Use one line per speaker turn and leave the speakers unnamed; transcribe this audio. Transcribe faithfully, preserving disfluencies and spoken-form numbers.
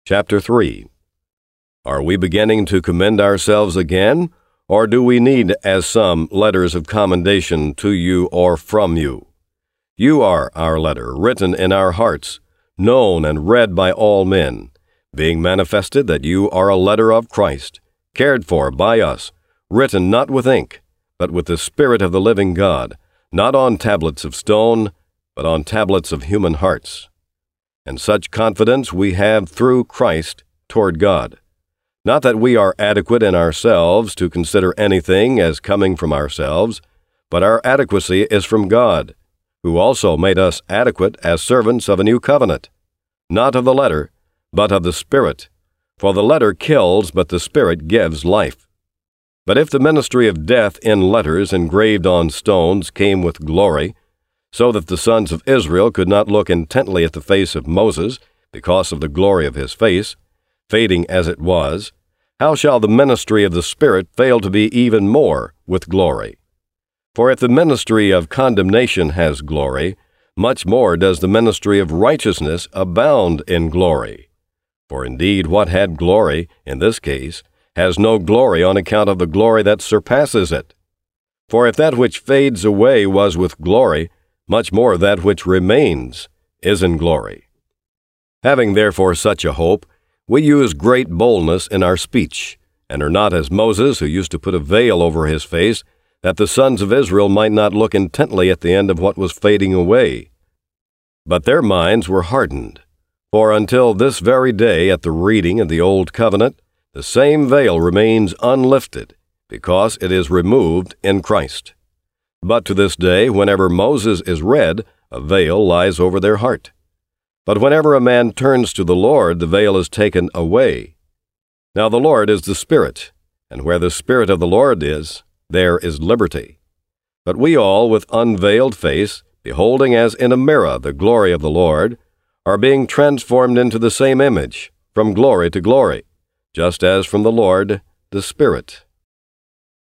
Chapter three. Are we beginning to commend ourselves again, or do we need, as some, letters of commendation to you or from you? You are our letter, written in our hearts, known and read by all men, being manifested that you are a letter of Christ, cared for by us, written not with ink, but with the Spirit of the living God, not on tablets of stone, but on tablets of human hearts. And such confidence we have through Christ toward God. Not that we are adequate in ourselves to consider anything as coming from ourselves, but our adequacy is from God, who also made us adequate as servants of a new covenant, not of the letter, but of the Spirit. For the letter kills, but the Spirit gives life. But if the ministry of death in letters engraved on stones came with glory, so that the sons of Israel could not look intently at the face of Moses, because of the glory of his face, fading as it was, how shall the ministry of the Spirit fail to be even more with glory? For if the ministry of condemnation has glory, much more does the ministry of righteousness abound in glory. For indeed what had glory, in this case, has no glory on account of the glory that surpasses it. For if that which fades away was with glory, much more that which remains is in glory. Having therefore such a hope, we use great boldness in our speech, and are not as Moses, who used to put a veil over his face, that the sons of Israel might not look intently at the end of what was fading away. But their minds were hardened. For until this very day, at the reading of the Old Covenant, the same veil remains unlifted, because it is removed in Christ. But to this day, whenever Moses is read, a veil lies over their heart. But whenever a man turns to the Lord, the veil is taken away. Now the Lord is the Spirit, and where the Spirit of the Lord is, there is liberty. But we all, with unveiled face, beholding as in a mirror the glory of the Lord, are being transformed into the same image, from glory to glory, just as from the Lord the Spirit.